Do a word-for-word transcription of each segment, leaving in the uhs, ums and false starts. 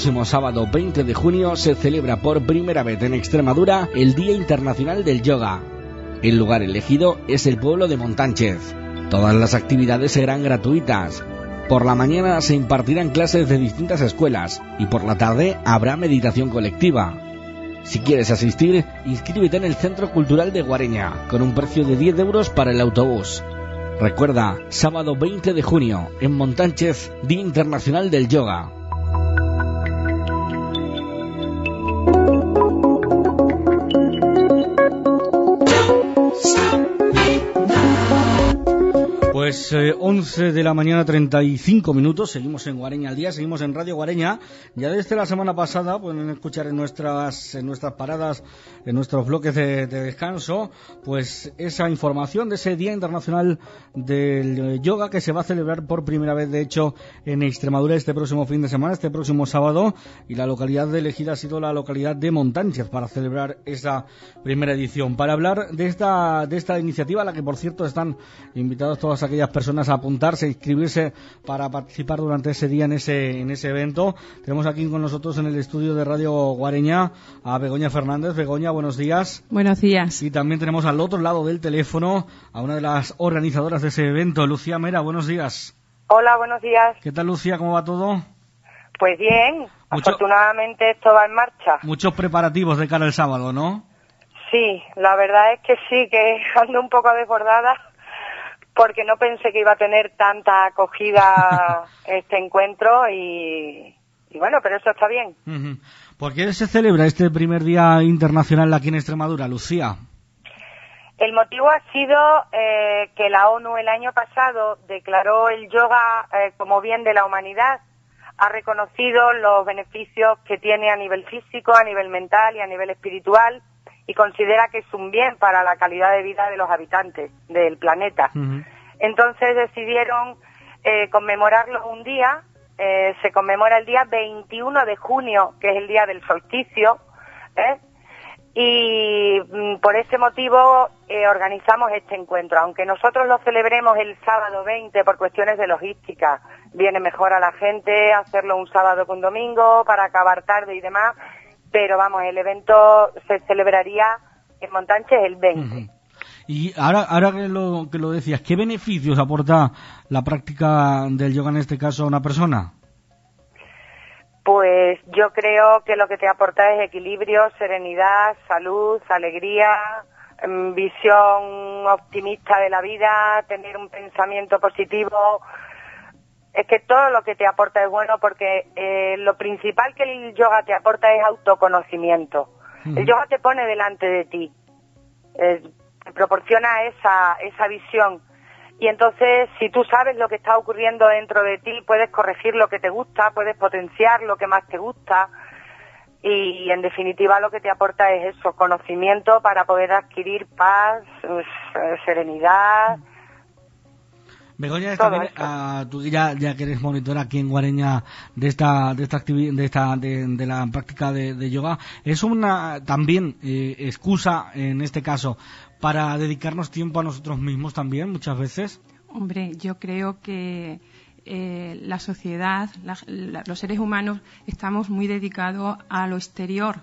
próximo sábado veinte de junio se celebra por primera vez en Extremadura el Día Internacional del Yoga. El lugar elegido es el pueblo de Montánchez. Todas las actividades serán gratuitas. Por la mañana se impartirán clases de distintas escuelas y por la tarde habrá meditación colectiva. Si quieres asistir, inscríbete en el Centro Cultural de Guareña, con un precio de diez euros para el autobús. Recuerda, sábado veinte de junio, en Montánchez, Día Internacional del Yoga. Pues eh, once de la mañana, treinta y cinco minutos, seguimos en Guareña al día, seguimos en Radio Guareña. Ya desde la semana pasada pueden escuchar en nuestras en nuestras paradas, en nuestros bloques de, de descanso, pues esa información de ese Día Internacional del Yoga que se va a celebrar por primera vez, de hecho, en Extremadura este próximo fin de semana, este próximo sábado, y la localidad elegida ha sido la localidad de Montánchez para celebrar esa primera edición. Para hablar de esta de esta iniciativa, a la que por cierto están invitados todas aquellas personas a apuntarse, a inscribirse para participar durante ese día en ese en ese evento. Tenemos aquí con nosotros en el estudio de Radio Guareña a Begoña Fernández. Begoña, buenos días. Buenos días. Y también tenemos al otro lado del teléfono a una de las organizadoras de ese evento, Lucía Mera. Buenos días. Hola, buenos días. ¿Qué tal, Lucía? ¿Cómo va todo? Pues bien, Mucho, afortunadamente esto va en marcha. Muchos preparativos de cara al sábado, ¿no? Sí, la verdad es que sí, que ando un poco desbordada, porque no pensé que iba a tener tanta acogida este encuentro y, y bueno, pero eso está bien. Uh-huh. ¿Por qué se celebra este primer Día Internacional aquí en Extremadura, Lucía? El motivo ha sido eh, que la ONU el año pasado declaró el yoga eh, como bien de la humanidad, ha reconocido los beneficios que tiene a nivel físico, a nivel mental y a nivel espiritual, y considera que es un bien para la calidad de vida de los habitantes del planeta. Uh-huh. Entonces decidieron eh, conmemorarlo un día, eh, se conmemora el día veintiuno de junio, que es el día del solsticio, ¿eh? y mm, por ese motivo eh, organizamos este encuentro. Aunque nosotros lo celebremos el sábado veinte por cuestiones de logística, viene mejor a la gente hacerlo un sábado con domingo para acabar tarde y demás, pero vamos, el evento se celebraría en Montánchez el veinte. Uh-huh. Y ahora, ahora que lo que lo decías, ¿qué beneficios aporta la práctica del yoga en este caso a una persona? Pues yo creo que lo que te aporta es equilibrio, serenidad, salud, alegría, visión optimista de la vida, tener un pensamiento positivo. Es que todo lo que te aporta es bueno, porque eh, lo principal que el yoga te aporta es autoconocimiento. Uh-huh. El yoga te pone delante de ti, eh, te proporciona esa esa visión. Y entonces, si tú sabes lo que está ocurriendo dentro de ti, puedes corregir lo que te gusta, puedes potenciar lo que más te gusta. Y, y en definitiva lo que te aporta es eso, conocimiento para poder adquirir paz, serenidad. Begoña, también, uh, tú ya, ya que eres monitora aquí en Guareña de esta de esta actividad, de esta de, de la práctica de, de yoga, es una también eh, excusa en este caso para dedicarnos tiempo a nosotros mismos también muchas veces. Hombre, yo creo que eh, la sociedad, la, la, los seres humanos estamos muy dedicados a lo exterior.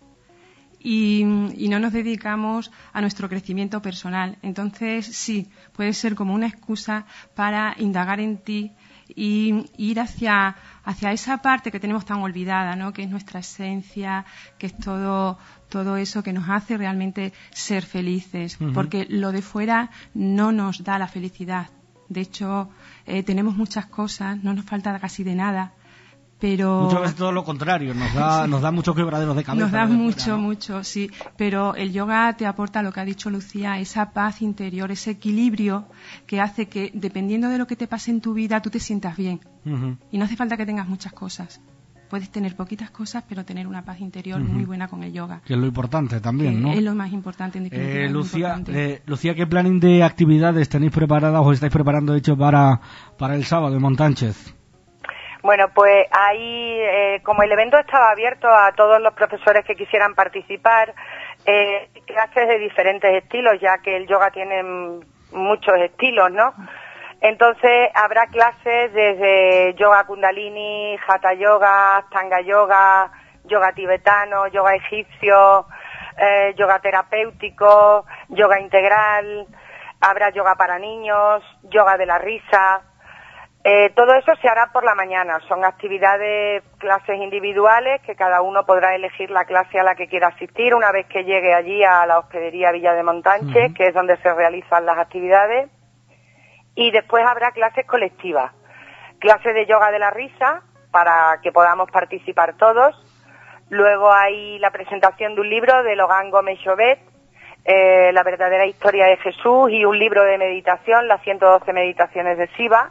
Y, y no nos dedicamos a nuestro crecimiento personal. Entonces, sí, puede ser como una excusa para indagar en ti y ir hacia, hacia esa parte que tenemos tan olvidada, ¿no? Que es nuestra esencia, que es todo, todo eso que nos hace realmente ser felices. Uh-huh. Porque lo de fuera no nos da la felicidad. De hecho, eh, tenemos muchas cosas, no nos falta casi de nada. Pero muchas veces todo lo contrario, nos da, nos da muchos quebraderos de cabeza. Nos da mucho, fuera, ¿no? mucho, sí. Pero el yoga te aporta lo que ha dicho Lucía, esa paz interior, ese equilibrio que hace que, dependiendo de lo que te pase en tu vida, tú te sientas bien. Uh-huh. Y no hace falta que tengas muchas cosas. Puedes tener poquitas cosas, pero tener una paz interior uh-huh. muy buena con el yoga. Que es lo importante también, que ¿no? Es lo más importante, en definitiva. Eh, Lucía, eh, Lucía, ¿qué planning de actividades tenéis preparadas o estáis preparando, de hecho, para, para el sábado en Montánchez? Bueno, pues ahí, eh, como el evento estaba abierto a todos los profesores que quisieran participar, eh, clases de diferentes estilos, ya que el yoga tiene muchos estilos, ¿no? Entonces habrá clases desde yoga kundalini, hatha yoga, tanga yoga, yoga tibetano, yoga egipcio, eh, yoga terapéutico, yoga integral, habrá yoga para niños, yoga de la risa. Eh, todo eso se hará por la mañana. Son actividades, clases individuales que cada uno podrá elegir la clase a la que quiera asistir una vez que llegue allí a la hospedería Villa de Montánchez, uh-huh. que es donde se realizan las actividades. Y después habrá clases colectivas, clases de yoga de la risa para que podamos participar todos. Luego hay la presentación de un libro de Logan Gómez Jovet, eh, La verdadera historia de Jesús, y un libro de meditación, Las ciento doce meditaciones de Shiva.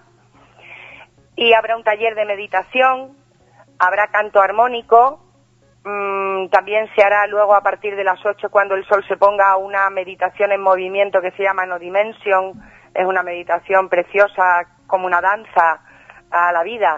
Y habrá un taller de meditación, habrá canto armónico, mmm, también se hará luego a partir de las ocho, cuando el sol se ponga, una meditación en movimiento que se llama No Dimension. Es una meditación preciosa, como una danza a la vida.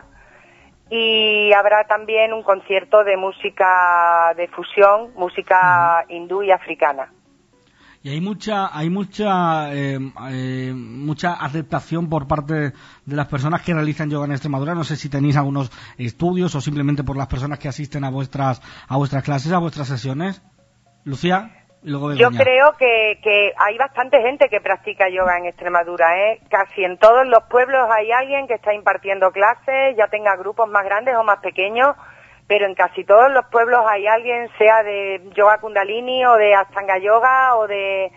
Y habrá también un concierto de música de fusión, música uh-huh. hindú y africana. Y hay mucha, hay mucha, eh, eh, mucha aceptación por parte de las personas que realizan yoga en Extremadura. No sé si tenéis algunos estudios o simplemente por las personas que asisten a vuestras, a vuestras clases, a vuestras sesiones. Lucía, y luego Yo creo que, que hay bastante gente que practica yoga en Extremadura, ¿eh? Casi en todos los pueblos hay alguien que está impartiendo clases, ya tenga grupos más grandes o más pequeños. Pero en casi todos los pueblos hay alguien, sea de yoga kundalini o de ashtanga yoga o de,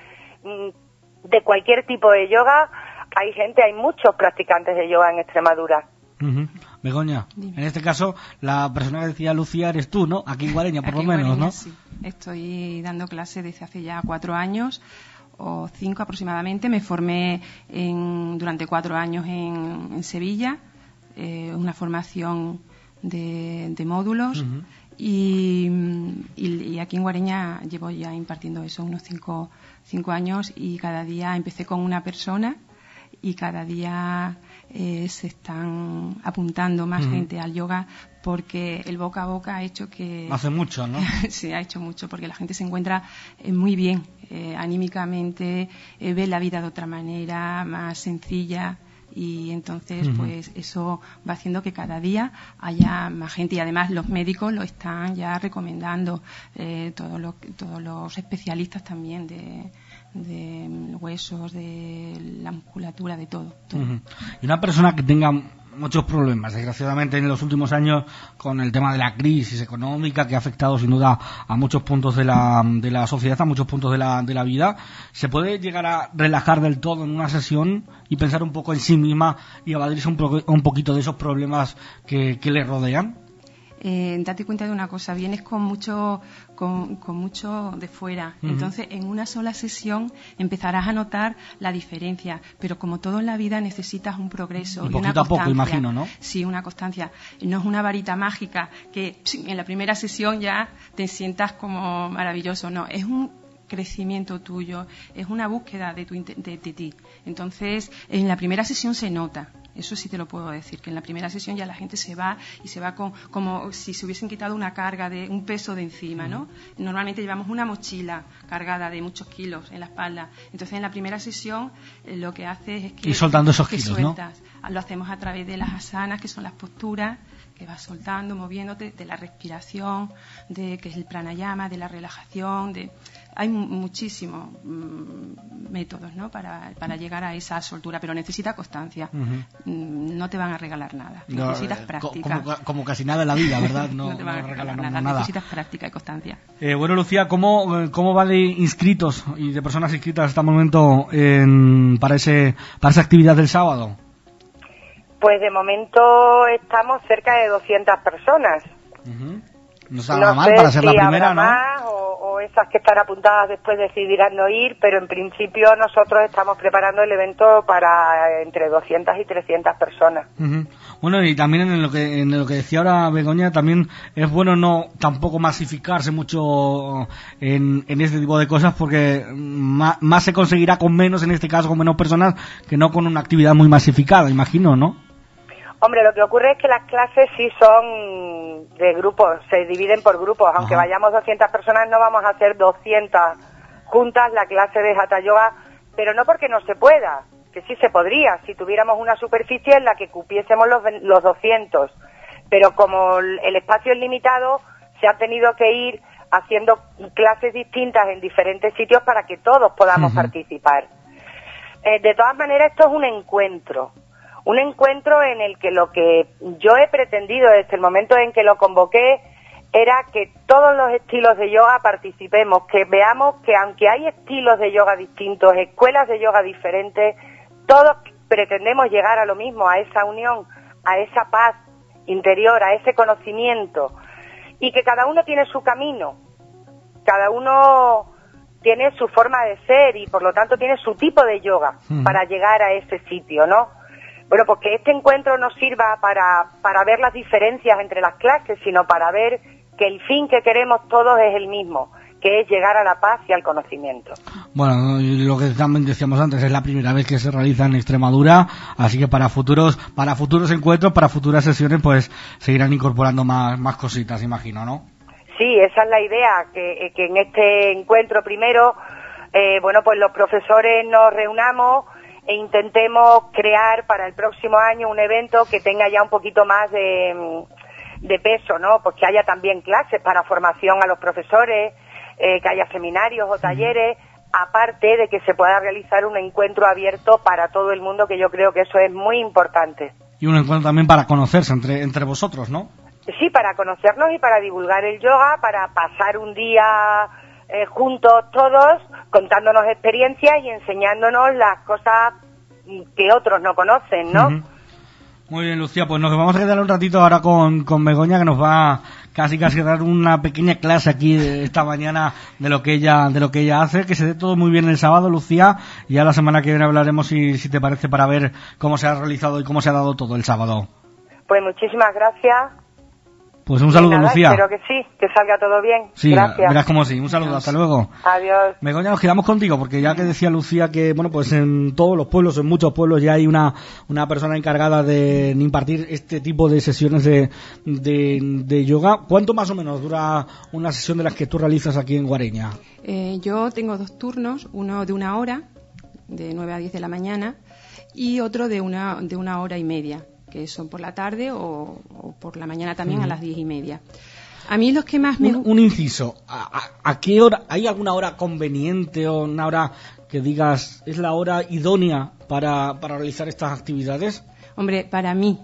de cualquier tipo de yoga. Hay gente, hay muchos practicantes de yoga en Extremadura. Uh-huh. Begoña, Dime. En este caso, la persona que decía Lucía eres tú, ¿no? Aquí en Guareña, por Aquí lo menos, Guareña, ¿no? Sí. Estoy dando clases desde hace ya cuatro años o cinco aproximadamente. Me formé en, durante cuatro años en, en Sevilla, eh, una formación de, de módulos uh-huh. y, y, y aquí en Guareña llevo ya impartiendo eso unos cinco, cinco años y cada día empecé con una persona y cada día eh, se están apuntando más uh-huh. gente al yoga porque el boca a boca ha hecho que... Hace mucho, ¿no? Sí, ha hecho mucho porque la gente se encuentra eh, muy bien eh, anímicamente, eh, ve la vida de otra manera, más sencilla. Y entonces uh-huh. pues eso va haciendo que cada día haya más gente y además los médicos lo están ya recomendando, eh, todos los todos los especialistas también de, de huesos, de la musculatura, de todo, todo. Uh-huh. Y una persona que tenga muchos problemas, desgraciadamente, en los últimos años, con el tema de la crisis económica que ha afectado sin duda a muchos puntos de la, de la sociedad, a muchos puntos de la, de la vida, ¿se puede llegar a relajar del todo en una sesión y pensar un poco en sí misma y evadirse un, pro, un poquito de esos problemas que, que le rodean? Eh, date cuenta de una cosa, vienes con mucho con, con mucho de fuera, uh-huh. entonces en una sola sesión empezarás a notar la diferencia, pero como todo en la vida necesitas un progreso y, y una constancia. A poco, imagino, ¿no? Sí, una constancia. No es una varita mágica que en la primera sesión ya te sientas como maravilloso, no, es un crecimiento tuyo, es una búsqueda de, tu, de, de ti. Entonces, en la primera sesión se nota, eso sí te lo puedo decir, que en la primera sesión ya la gente se va y se va con, como si se hubiesen quitado una carga, de un peso de encima, ¿no? Normalmente llevamos una mochila cargada de muchos kilos en la espalda. Entonces, en la primera sesión eh, lo que haces es que... Y soltando esos que kilos, sueltas. ¿no? Lo hacemos a través de las asanas, que son las posturas, que vas soltando, moviéndote, de la respiración, de que es el pranayama, de la relajación, de... Hay muchísimos mm, métodos, ¿no? para, para llegar a esa soltura, pero necesita constancia. Uh-huh. No te van a regalar nada. No, necesitas eh, práctica. Como, como casi nada en la vida, ¿verdad? No, no te van no a regalar nada. nada. Necesitas práctica y constancia. Eh, bueno, Lucía, ¿cómo, ¿cómo va de inscritos y de personas inscritas hasta el momento en, para, ese, para esa actividad del sábado? Pues de momento estamos cerca de doscientas personas. Uh-huh. No está nada no mal para ser si la primera, ¿no? Más, o, o esas que están apuntadas después decidirán no ir, pero en principio nosotros estamos preparando el evento para entre doscientas y trescientas personas. Uh-huh. Bueno, y también en lo que en lo que decía ahora Begoña, también es bueno no tampoco masificarse mucho en, en este tipo de cosas, porque más, más se conseguirá con menos, en este caso con menos personas, que no con una actividad muy masificada, imagino, ¿no? Hombre, lo que ocurre es que las clases sí son de grupos, se dividen por grupos. Aunque Ajá. vayamos doscientas personas, no vamos a hacer doscientas juntas la clase de Hatha Yoga, pero no porque no se pueda, que sí se podría, si tuviéramos una superficie en la que cupiésemos los, los doscientos, pero como el espacio es limitado, se ha tenido que ir haciendo clases distintas en diferentes sitios para que todos podamos uh-huh. participar. Eh, de todas maneras, esto es un encuentro, un encuentro en el que lo que yo he pretendido desde el momento en que lo convoqué era que todos los estilos de yoga participemos, que veamos que aunque hay estilos de yoga distintos, escuelas de yoga diferentes, todos pretendemos llegar a lo mismo, a esa unión, a esa paz interior, a ese conocimiento, y que cada uno tiene su camino, cada uno tiene su forma de ser y por lo tanto tiene su tipo de yoga mm. para llegar a ese sitio, ¿no? Bueno, pues que este encuentro no sirva para, para ver las diferencias entre las clases, sino para ver que el fin que queremos todos es el mismo, que es llegar a la paz y al conocimiento. Bueno, lo que también decíamos antes, es la primera vez que se realiza en Extremadura, así que para futuros para futuros encuentros, para futuras sesiones, pues seguirán incorporando más, más cositas, imagino, ¿no? Sí, esa es la idea, que, que en este encuentro primero, eh, bueno, pues los profesores nos reunamos e intentemos crear para el próximo año un evento que tenga ya un poquito más de, de peso, ¿no? Pues que haya también clases para formación a los profesores, eh, que haya seminarios o talleres, aparte de que se pueda realizar un encuentro abierto para todo el mundo, que yo creo que eso es muy importante. Y un encuentro también para conocerse entre, entre vosotros, ¿no? Sí, para conocernos y para divulgar el yoga, para pasar un día eh, juntos todos, contándonos experiencias y enseñándonos las cosas que otros no conocen, ¿no? Uh-huh. Muy bien, Lucía, pues nos vamos a quedar un ratito ahora con, con Begoña, que nos va casi casi a dar una pequeña clase aquí de esta mañana de lo que ella de lo que ella hace, que se dé todo muy bien el sábado, Lucía, y ya la semana que viene hablaremos, si, si te parece, para ver cómo se ha realizado y cómo se ha dado todo el sábado. Pues muchísimas gracias. Pues un saludo, nada, Lucía. Espero que sí, que salga todo bien. Sí, gracias. Verás como sí. Un saludo, hasta luego. Adiós. Begoña, nos quedamos contigo, porque ya que decía Lucía que, bueno, pues en todos los pueblos, en muchos pueblos ya hay una una persona encargada de impartir este tipo de sesiones de, de, de yoga. ¿Cuánto más o menos dura una sesión de las que tú realizas aquí en Guareña? Eh, yo tengo dos turnos, uno de una hora, de nueve a diez de la mañana, y otro de una, de una hora y media, que son por la tarde o, o por la mañana también, uh-huh. a las diez y media. A mí los que más me... Un, un inciso, ¿A, a, ¿a qué hora? ¿Hay alguna hora conveniente o una hora que digas es la hora idónea para, para realizar estas actividades? Hombre, para mí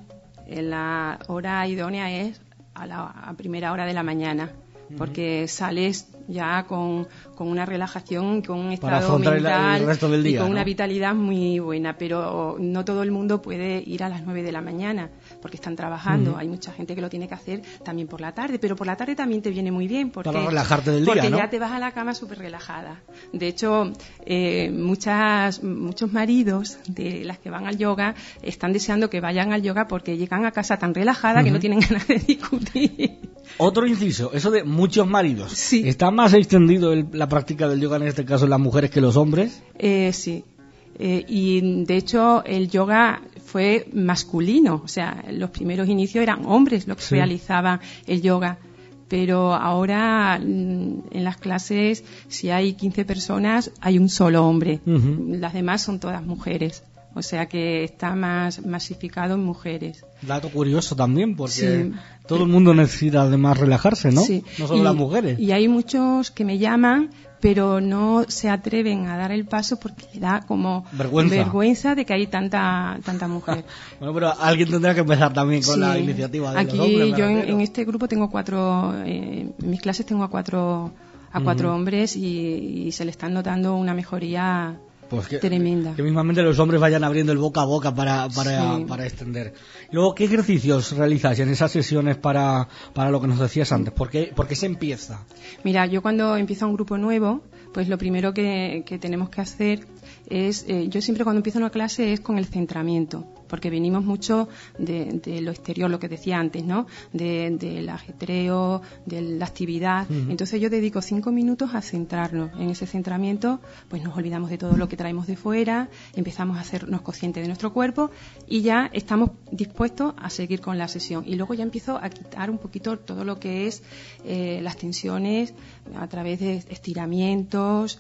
la hora idónea es a la a primera hora de la mañana, uh-huh. porque sales ya con, con una relajación, con un estado mental el, el resto del día, y con ¿no? una vitalidad muy buena, pero no todo el mundo puede ir a las nueve de la mañana porque están trabajando. Uh-huh. Hay mucha gente que lo tiene que hacer también por la tarde, pero por la tarde también te viene muy bien porque, para relajarte del día, porque ¿no? ya te vas a la cama súper relajada. De hecho, eh, muchas, muchos maridos de las que van al yoga están deseando que vayan al yoga porque llegan a casa tan relajadas uh-huh. que no tienen ganas de discutir. Otro inciso, eso de muchos maridos. Sí. ¿Está más extendido el, la práctica del yoga en este caso en las mujeres que los hombres? Eh, sí. Eh, y de hecho el yoga fue masculino, o sea, los primeros inicios eran hombres los que sí. realizaban el yoga, pero ahora en las clases, si hay quince personas, hay un solo hombre, uh-huh. las demás son todas mujeres. O sea que está más masificado en mujeres. Dato curioso también, porque sí. todo el mundo necesita además relajarse, ¿no? Sí. No solo y, las mujeres. Y hay muchos que me llaman, pero no se atreven a dar el paso porque le da como vergüenza, vergüenza de que hay tanta tanta mujer. Bueno, pero alguien tendrá que empezar también con sí. la iniciativa de Aquí los hombres. Aquí yo en, en este grupo tengo cuatro, eh, en mis clases tengo a cuatro, a cuatro uh-huh. hombres y, y se le están notando una mejoría... Pues que, tremenda. Que mismamente los hombres vayan abriendo el boca a boca para para, sí. para extender. Y luego, ¿qué ejercicios realizas en esas sesiones para, para lo que nos decías antes? ¿Por qué, ¿Por qué se empieza? Mira, yo cuando empiezo un grupo nuevo, pues lo primero que, que tenemos que hacer es, eh, yo siempre cuando empiezo una clase es con el centramiento, porque venimos mucho de, de lo exterior, lo que decía antes, ¿no? De, del ajetreo, de la actividad. Uh-huh. Entonces yo dedico cinco minutos a centrarnos. En ese centramiento, pues nos olvidamos de todo lo que traemos de fuera, empezamos a hacernos conscientes de nuestro cuerpo y ya estamos dispuestos a seguir con la sesión. Y luego ya empiezo a quitar un poquito todo lo que es eh, las tensiones a través de estiramientos,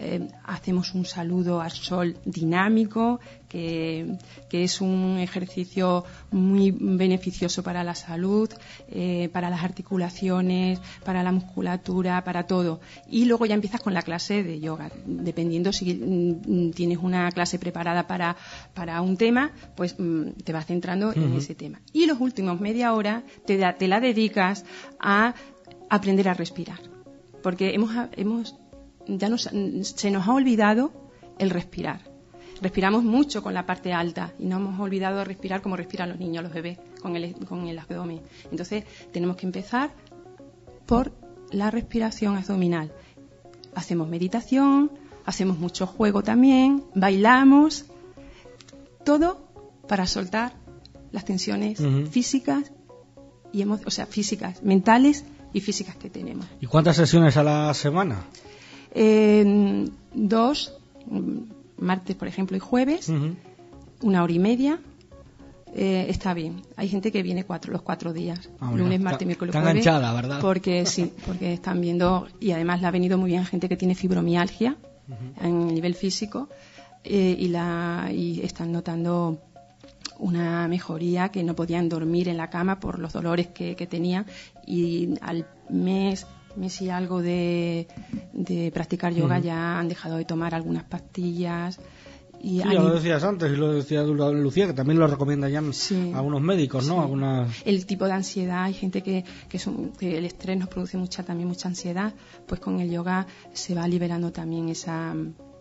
eh, hacemos un saludo al sol dinámico, que, que es un ejercicio muy beneficioso para la salud, eh, para las articulaciones, para la musculatura, para todo. Y luego ya empiezas con la clase de yoga. Dependiendo si mm, tienes una clase preparada para, para un tema, pues mm, te vas centrando uh-huh. en ese tema. Y los últimos media hora te, da, te la dedicas a aprender a respirar. Porque hemos, hemos ya nos, se nos ha olvidado el respirar. Respiramos mucho con la parte alta y nos hemos olvidado de respirar como respiran los niños, los bebés, con el, con el abdomen. Entonces, tenemos que empezar por la respiración abdominal. Hacemos meditación, hacemos mucho juego también, bailamos, todo para soltar las tensiones uh-huh. físicas y emo- o sea, físicas, mentales y físicas que tenemos. ¿Y cuántas sesiones a la semana? Eh, dos, martes, por ejemplo, y jueves, uh-huh. una hora y media. Eh, está bien. Hay gente que viene cuatro, los cuatro días, ah, lunes, martes, miércoles, jueves. Está enganchada, ¿verdad? Porque sí, porque están viendo, y además le ha venido muy bien gente que tiene fibromialgia uh-huh. en nivel físico eh, y, la, y están notando una mejoría, que no podían dormir en la cama por los dolores que, que tenían, y al mes, mes y algo de, de practicar yoga uh-huh. ya han dejado de tomar algunas pastillas. Y sí, hay... ya lo decías antes y lo decía Lucía, que también lo recomiendan ya sí. algunos médicos, ¿no? Sí. Algunas... El tipo de ansiedad, hay gente que, que, son, que el estrés nos produce mucha también mucha ansiedad, pues con el yoga se va liberando también esa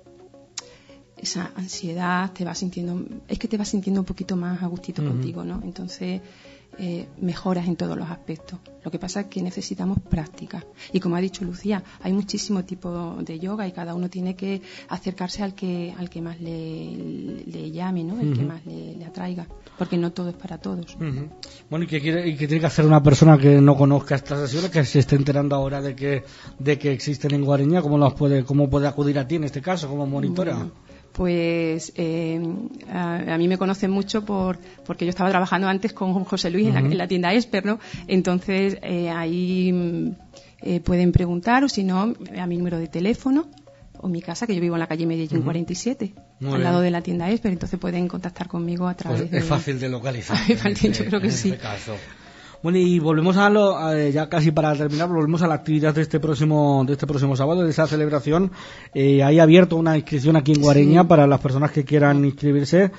esa ansiedad, te vas sintiendo, es que te vas sintiendo un poquito más a gustito uh-huh. contigo, ¿no? Entonces eh, mejoras en todos los aspectos. Lo que pasa es que necesitamos práctica. Y como ha dicho Lucía, hay muchísimo tipo de yoga y cada uno tiene que acercarse al que al que más le, le llame, ¿no? El uh-huh. que más le, le atraiga. Porque no todo es para todos. Uh-huh. Bueno, ¿y qué, quiere, ¿y qué tiene que hacer una persona que no conozca estas sesiones, que se esté enterando ahora de que de que existen en Guareña? ¿Cómo las puede, cómo puede acudir a ti en este caso, como monitora? Bueno. Pues eh, a, a mí me conocen mucho por porque yo estaba trabajando antes con José Luis uh-huh. en, la, en la tienda Esper, ¿no? Entonces eh, ahí eh, pueden preguntar, o si no, a mi número de teléfono o mi casa, que yo vivo en la calle Medellín uh-huh. cuarenta y siete, Muy al bien. lado de la tienda Esper. Entonces pueden contactar conmigo a través pues de... Es fácil de localizar. Es fácil, yo creo que en sí. Este caso. Bueno, y volvemos a lo, a, ya casi para terminar, volvemos a la actividad de este próximo de este próximo sábado, de esa celebración. Eh, hay abierto una inscripción aquí en Guareña sí. para las personas que quieran inscribirse.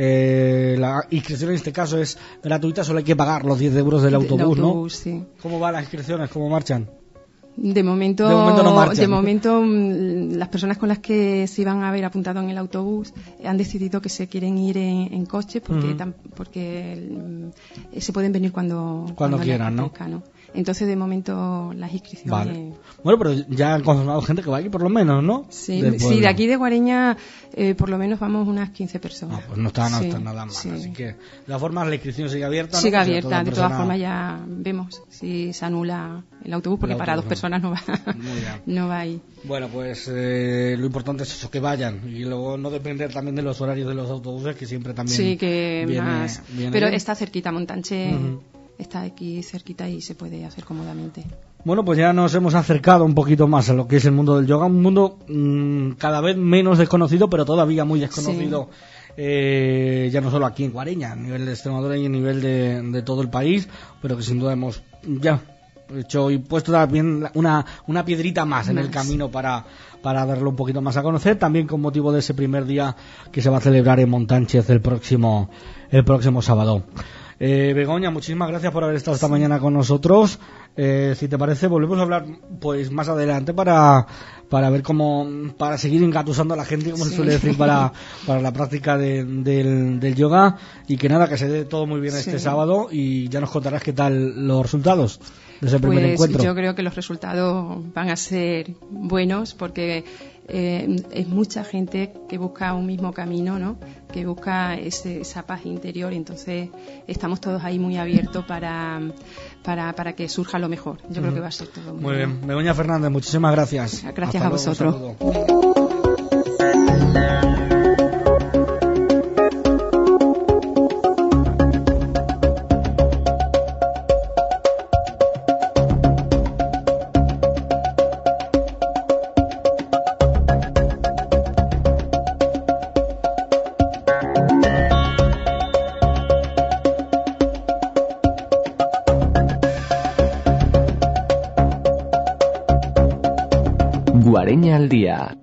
Eh, la inscripción en este caso es gratuita, solo hay que pagar los diez euros del autobús, el autobús, ¿no? Sí. ¿Cómo van las inscripciones? ¿Cómo marchan? De momento, de momento, no marchan. De momento, las personas con las que se iban a haber apuntado en el autobús han decidido que se quieren ir en, en coche porque, uh-huh. tam, porque eh, se pueden venir cuando, cuando, cuando quieran, ¿no? ¿no? Entonces, de momento, las inscripciones... Vale. Bueno, pero ya han confirmado gente que va aquí por lo menos, ¿no? Sí, sí, de aquí de Guareña eh, por lo menos vamos unas quince personas. Ah, pues no está, no sí, está nada mal. Sí. Así que, de todas formas, la inscripción sigue abierta, ¿no? Sigue Pues abierta, toda de persona... todas formas ya vemos si se anula el autobús, porque el autobús, para dos personas no va, no va ahí. Bueno, pues eh, lo importante es eso, que vayan, y luego no depender también de los horarios de los autobuses, que siempre también sí, que viene, más, viene pero bien. Está cerquita, Montanche uh-huh. está aquí cerquita y se puede hacer cómodamente. Bueno, pues ya nos hemos acercado un poquito más a lo que es el mundo del yoga, un mundo mmm, cada vez menos desconocido, pero todavía muy desconocido, sí. eh, ya no solo aquí en Guareña, a nivel de Extremadura y a nivel de, de todo el país, pero que sin duda hemos ya hecho y puesto también una, una piedrita más en más. el camino para, para darlo un poquito más a conocer, también con motivo de ese primer día que se va a celebrar en Montánchez el próximo, el próximo sábado. Eh, Begoña, muchísimas gracias por haber estado esta mañana con nosotros. Eh, si te parece, volvemos a hablar pues más adelante para para ver cómo, para seguir engatusando a la gente, como sí. se suele decir, para, para la práctica de, del, del yoga, y que nada, que se dé todo muy bien sí. este sábado, y ya nos contarás qué tal los resultados de ese primer pues encuentro. Yo creo que los resultados van a ser buenos, porque eh, es mucha gente que busca un mismo camino, ¿no? Que busca ese, esa paz interior, y entonces estamos todos ahí muy abiertos para, para, para que surja lo mejor. Yo uh-huh. creo que va a ser todo muy, muy bien. bien. Begoña Fernández, muchísimas gracias. Gracias Hasta a luego, vosotros. Guareña al día.